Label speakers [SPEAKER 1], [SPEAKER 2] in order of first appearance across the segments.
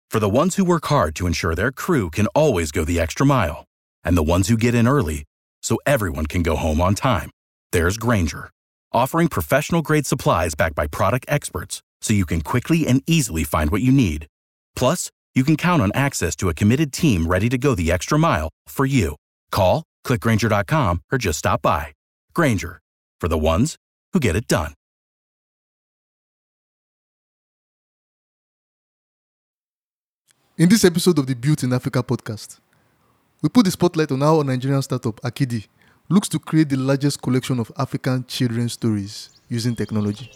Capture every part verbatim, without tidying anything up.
[SPEAKER 1] For the ones who work hard to ensure their crew can always go the extra mile, and the ones who get in early so everyone can go home on time, there's Grainger, offering professional-grade supplies backed by product experts so you can quickly and easily find what you need. Plus, you can count on access to a committed team ready to go the extra mile for you. Call, click Grainger dot com, or just stop by. Grainger, for the ones who get it done.
[SPEAKER 2] In this episode of the Built in Africa podcast, we put the spotlight on how a Nigerian startup, Akidi, looks to create the largest collection of African children's stories using technology.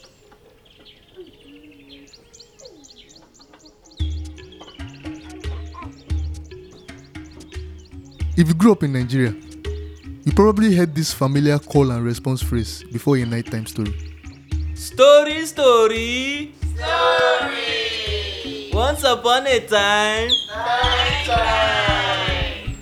[SPEAKER 2] If you grew up in Nigeria, you probably heard this familiar call and response phrase before a nighttime story.
[SPEAKER 3] Story, story,
[SPEAKER 4] Story!
[SPEAKER 3] once upon a time,
[SPEAKER 4] Night time!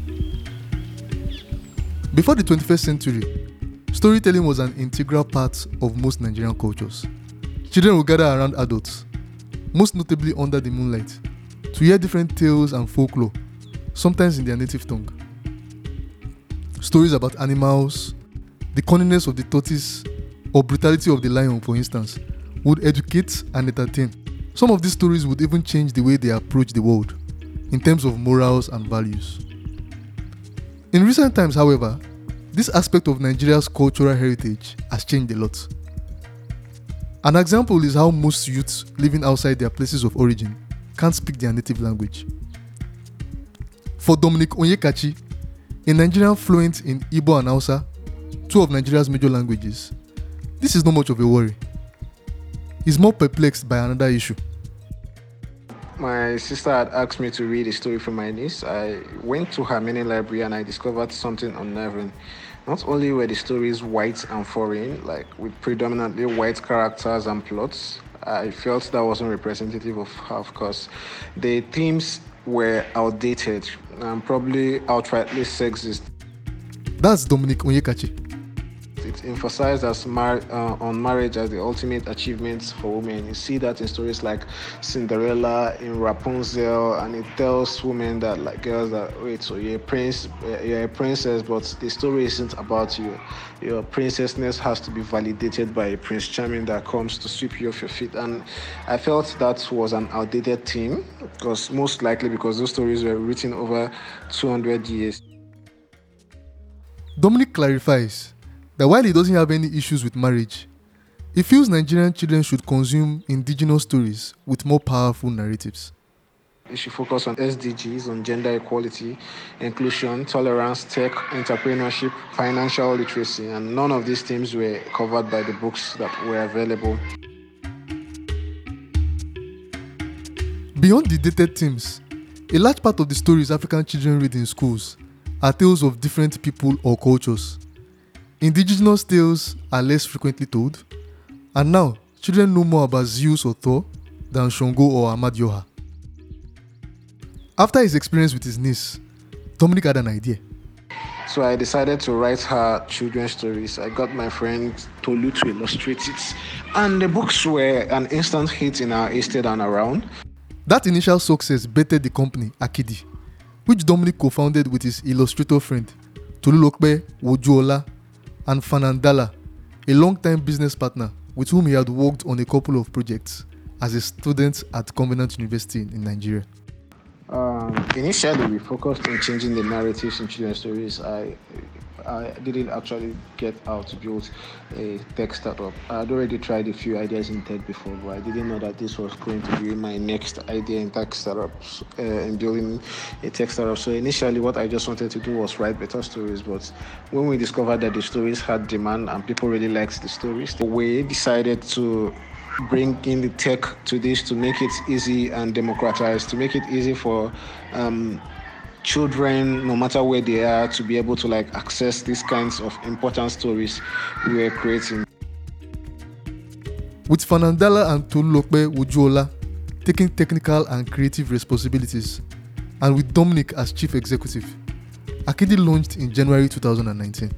[SPEAKER 2] Before the twenty-first century, storytelling was an integral part of most Nigerian cultures. Children would gather around adults, most notably under the moonlight, to hear different tales and folklore, sometimes in their native tongue. Stories about animals, the cunningness of the tortoise, or brutality of the lion, for instance, would educate and entertain. Some of these stories would even change the way they approach the world, in terms of morals and values. In recent times, however, this aspect of Nigeria's cultural heritage has changed a lot. An example is how most youths living outside their places of origin can't speak their native language. For Dominic Onyekachi, a Nigerian fluent in Igbo and Hausa, two of Nigeria's major languages, this is not much of a worry. He's more perplexed by another issue.
[SPEAKER 5] My sister had asked me to read a story for my niece. I went to her mini library and I discovered something unnerving. Not only were the stories white and foreign, like with predominantly white characters and plots, I felt that wasn't representative of her, of course. The themes were outdated and probably outrightly sexist.
[SPEAKER 2] That's Dominic Onyekachi.
[SPEAKER 5] It emphasized as mar- uh, on marriage as the ultimate achievement for women. You see that in stories like Cinderella, in Rapunzel, and it tells women that, like girls, that wait, so you're a prince, you're a princess, but the story isn't about you. Your princessness has to be validated by a Prince Charming that comes to sweep you off your feet. And I felt that was an outdated theme, because most likely because those stories were written over two hundred years.
[SPEAKER 2] Dominic clarifies that while he doesn't have any issues with marriage, he feels Nigerian children should consume indigenous stories with more powerful narratives.
[SPEAKER 5] We should focus on S D Gs, on gender equality, inclusion, tolerance, tech, entrepreneurship, financial literacy, and none of these themes were covered by the books that were available.
[SPEAKER 2] Beyond the dated themes, a large part of the stories African children read in schools are tales of different people or cultures. Indigenous tales are less frequently told, and now children know more about Zeus or Thor than Shango or Amadioha. After his experience with his niece, Dominic had an idea.
[SPEAKER 5] So I decided to write her children's stories. I got my friend Tolu to illustrate it, and the books were an instant hit in our estate and around.
[SPEAKER 2] That initial success bettered the company, Akidi, which Dominic co-founded with his illustrator friend, Tolulokpe Wojuola, and Fanandala, a long-time business partner with whom he had worked on a couple of projects as a student at Covenant University in Nigeria.
[SPEAKER 5] Um, initially, we focused on changing the narratives in children's stories. I I didn't actually get out to build a tech startup. I had already tried a few ideas in tech before, but I didn't know that this was going to be my next idea in tech startups, uh, in building a tech startup. So initially, what I just wanted to do was write better stories. But when we discovered that the stories had demand and people really liked the stories, we decided to bring in the tech to this to make it easy and democratized, to make it easy for um, children, no matter where they are, to be able to like access these kinds of important stories we were creating.
[SPEAKER 2] With Fanandala and Tolulokpe Wojuola taking technical and creative responsibilities, and with Dominic as chief executive, Akidi launched in January twenty nineteen.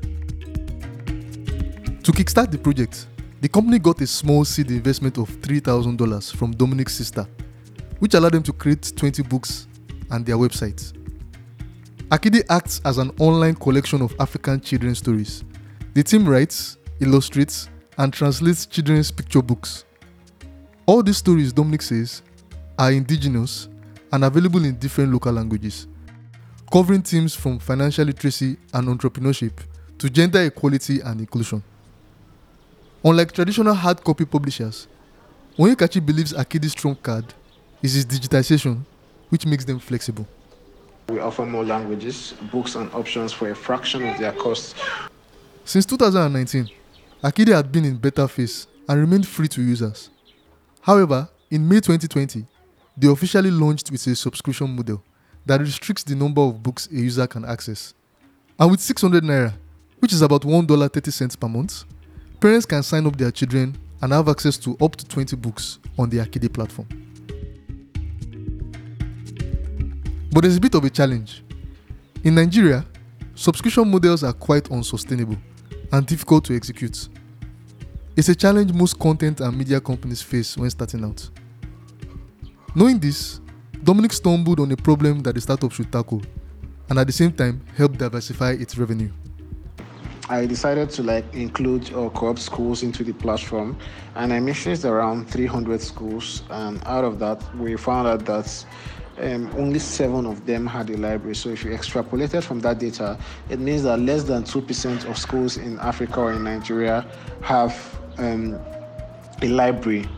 [SPEAKER 2] To kickstart the project, the company got a small seed investment of three thousand dollars from Dominic's sister, which allowed them to create twenty books and their website. Akidi acts as an online collection of African children's stories. The team writes, illustrates, and translates children's picture books. All these stories, Dominic says, are indigenous and available in different local languages, covering themes from financial literacy and entrepreneurship to gender equality and inclusion. Unlike traditional hard copy publishers, Onyekachi believes Akidi's strong card is its digitization, which makes them flexible.
[SPEAKER 5] We offer more languages, books, and options for a fraction of their cost.
[SPEAKER 2] Since two thousand nineteen, Akidi had been in beta phase and remained free to users. However, in May twenty twenty, they officially launched with a subscription model that restricts the number of books a user can access. And with six hundred naira, which is about one dollar thirty cents per month, parents can sign up their children and have access to up to twenty books on the Akidi platform. But there's a bit of a challenge. In Nigeria, subscription models are quite unsustainable and difficult to execute. It's a challenge most content and media companies face when starting out. Knowing this, Dominic stumbled on a problem that the startup should tackle and at the same time help diversify its revenue.
[SPEAKER 5] I decided to like include or co-op schools into the platform, and I messaged around three hundred schools, and out of that we found out that um, only seven of them had a library. So if you extrapolated from that data, it means that less than two percent of schools in Africa or in Nigeria have um, a library.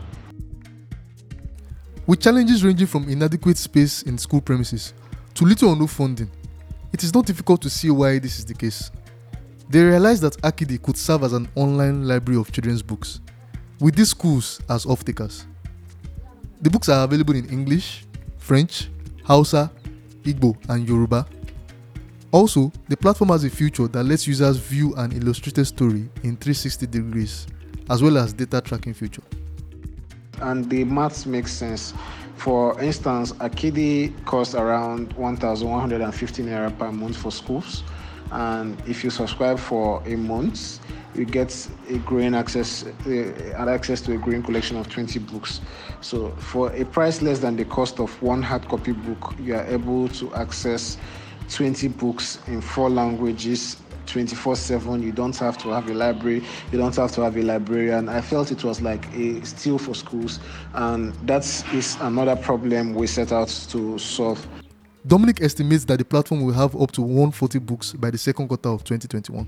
[SPEAKER 2] With challenges ranging from inadequate space in school premises to little or no funding, it is not difficult to see why this is the case. They realized that Akidi could serve as an online library of children's books, with these schools as off-takers. The books are available in English, French, Hausa, Igbo, and Yoruba. Also, the platform has a feature that lets users view an illustrated story in three hundred sixty degrees, as well as data tracking feature.
[SPEAKER 5] And the maths makes sense. For instance, Akidi costs around one thousand one hundred fifty naira per month for schools. And if you subscribe for a month, you get a growing access, uh, access to a growing collection of twenty books. So for a price less than the cost of one hard copy book, you are able to access twenty books in four languages, twenty-four seven. You don't have to have a library. You don't have to have a librarian. I felt it was like a steal for schools, and that is another problem we set out to solve.
[SPEAKER 2] Dominic estimates that the platform will have up to one hundred forty books by the second quarter of twenty twenty-one.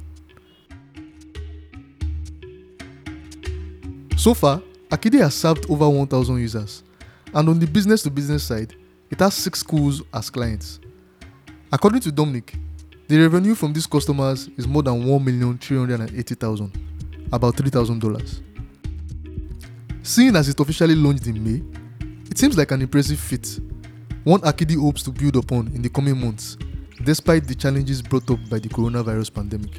[SPEAKER 2] So far, Akidi has served over one thousand users, and on the business-to-business side, it has six schools as clients. According to Dominic, the revenue from these customers is more than one million three hundred eighty thousand, about three thousand dollars. Seeing as it officially launched in May, it seems like an impressive feat, one Akidi hopes to build upon in the coming months, despite the challenges brought up by the coronavirus pandemic.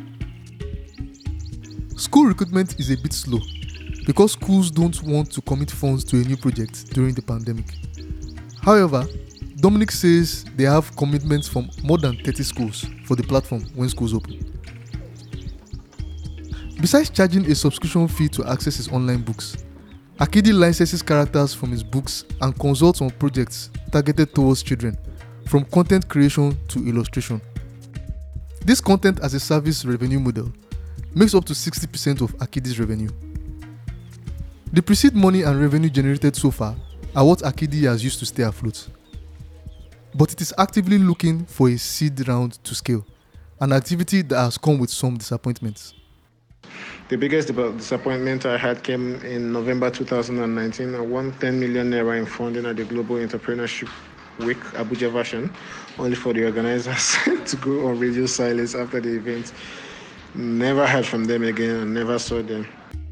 [SPEAKER 2] School recruitment is a bit slow because schools don't want to commit funds to a new project during the pandemic. However, Dominic says they have commitments from more than thirty schools for the platform when schools open. Besides charging a subscription fee to access his online books, Akidi licenses characters from his books and consults on projects targeted towards children, from content creation to illustration. This content as a service revenue model makes up to sixty percent of Akidi's revenue. The pre-seed money and revenue generated so far are what Akidi has used to stay afloat. But it is actively looking for a seed round to scale, an activity that has come with some disappointments.
[SPEAKER 5] The biggest disappointment I had came in November two thousand nineteen. I won ten million naira in funding at the Global Entrepreneurship Week, Abuja version, only for the organizers to go on radio silence after the event. Never heard from them again and never saw them.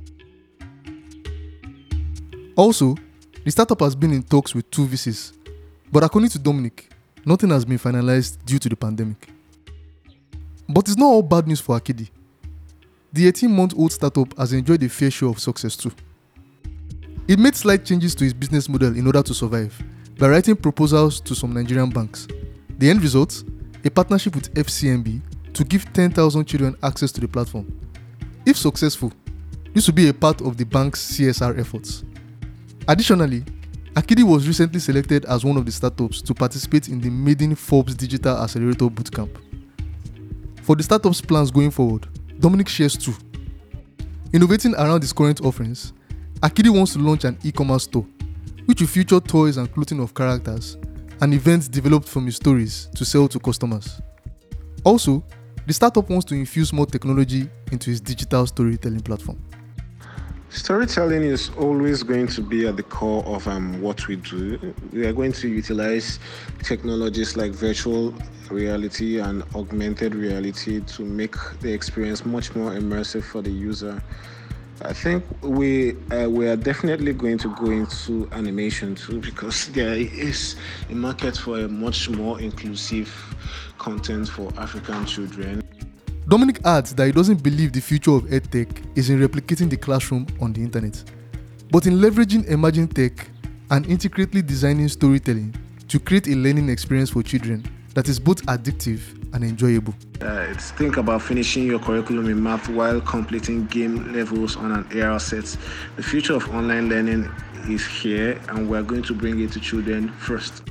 [SPEAKER 2] Also, the startup has been in talks with two V Cs, but according to Dominic, nothing has been finalized due to the pandemic. But it's not all bad news for Akidi. The eighteen-month-old startup has enjoyed a fair share of success too. It made slight changes to its business model in order to survive by writing proposals to some Nigerian banks. The end result? A partnership with F C M B to give ten thousand children access to the platform. If successful, this will be a part of the bank's C S R efforts. Additionally, Akidi was recently selected as one of the startups to participate in the maiden Forbes Digital Accelerator Bootcamp. For the startup's plans going forward, Dominic shares two. Innovating around his current offerings, Akidi wants to launch an e-commerce store, which will feature toys and clothing of characters and events developed from his stories to sell to customers. Also, the startup wants to infuse more technology into his digital storytelling platform.
[SPEAKER 5] Storytelling is always going to be at the core of um, what we do. We are going to utilize technologies like virtual reality and augmented reality to make the experience much more immersive for the user. I think we uh, we are definitely going to go into animation too, because there is a market for a much more inclusive content for African children.
[SPEAKER 2] Dominic adds that he doesn't believe the future of EdTech is in replicating the classroom on the internet, but in leveraging emerging tech and intricately designing storytelling to create a learning experience for children that is both addictive and enjoyable.
[SPEAKER 5] Uh, it's think about finishing your curriculum in math while completing game levels on an A R set. The future of online learning is here, and we're going to bring it to children first.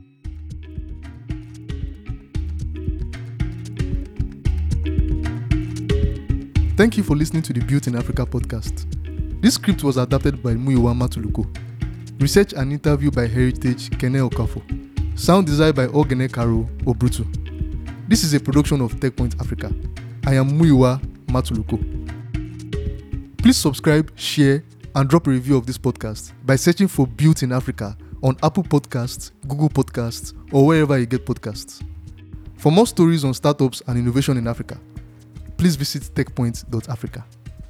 [SPEAKER 2] Thank you for listening to the Built in Africa podcast. This script was adapted by Muyiwa Matuluko. Research and interview by Heritage Kene Okafo. Sound design by Ogene Karo Obrutu. This is a production of TechPoint Africa. I am Muyiwa Matuluko. Please subscribe, share, and drop a review of this podcast by searching for Built in Africa on Apple Podcasts, Google Podcasts, or wherever you get podcasts. For more stories on startups and innovation in Africa, please visit techpoint dot africa.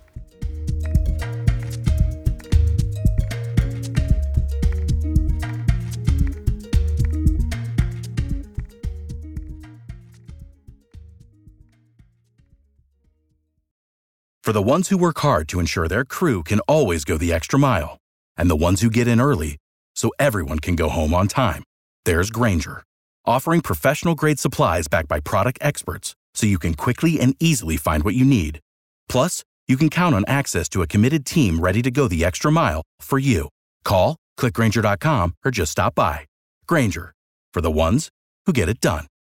[SPEAKER 1] For the ones who work hard to ensure their crew can always go the extra mile, and the ones who get in early so everyone can go home on time, there's Grainger, offering professional-grade supplies backed by product experts so you can quickly and easily find what you need. Plus, you can count on access to a committed team ready to go the extra mile for you. Call, click Grainger dot com, or just stop by. Grainger, for the ones who get it done.